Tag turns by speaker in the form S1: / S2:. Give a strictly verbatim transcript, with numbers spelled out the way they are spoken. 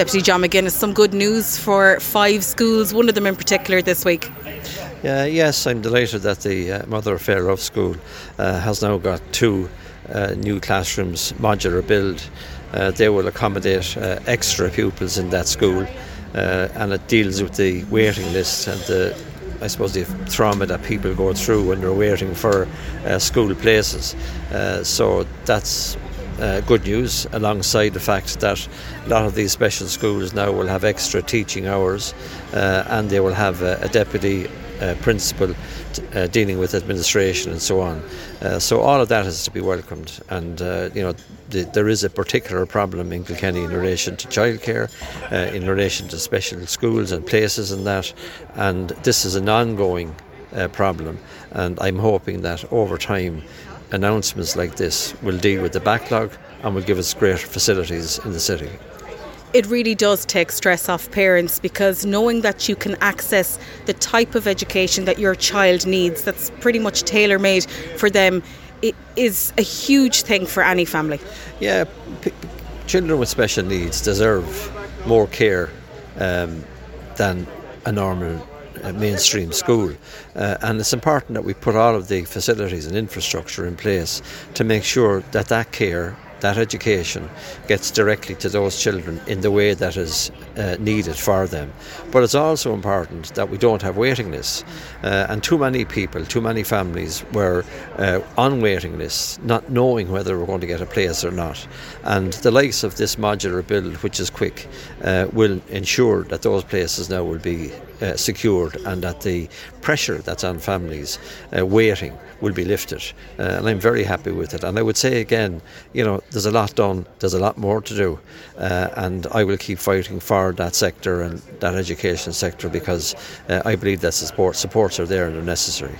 S1: Deputy John McGuinness, some good news for five schools, one of them in particular this week.
S2: Uh, yes, I'm delighted that the uh, Mother of Fairhope School uh, has now got two uh, new classrooms, modular build. Uh, they will accommodate uh, extra pupils in that school, uh, and it deals with the waiting list and the, I suppose, the trauma that people go through when they're waiting for uh, school places. Uh, so that's Uh, good news, alongside the fact that a lot of these special schools now will have extra teaching hours, uh, and they will have a, a deputy uh, principal t- uh, dealing with administration and so on. Uh, so all of that is to be welcomed, and uh, you know the, there is a particular problem in Kilkenny in relation to childcare, uh, in relation to special schools and places and that, and this is an ongoing uh, problem, and I'm hoping that over time announcements like this will deal with the backlog and will give us greater facilities in the city.
S1: It really does take stress off parents, because knowing that you can access the type of education that your child needs, that's pretty much tailor-made for them, it is a huge thing for any family.
S2: Yeah, p- p- children with special needs deserve more care um, than a normal Uh, mainstream school, uh, and it's important that we put all of the facilities and infrastructure in place to make sure that that care, that education gets directly to those children in the way that is uh, needed for them. But it's also important that we don't have waiting lists, uh, and too many people, too many families were uh, on waiting lists not knowing whether we're going to get a place or not, and the likes of this modular build, which is quick, uh, will ensure that those places now will be uh, secured, and that the pressure that's on families uh, waiting will be lifted, uh, and I'm very happy with it. And I would say again, you know, there's a lot done, there's a lot more to do, uh, and I will keep fighting for that sector and that education sector, because uh, I believe that support, supports are there and they're necessary.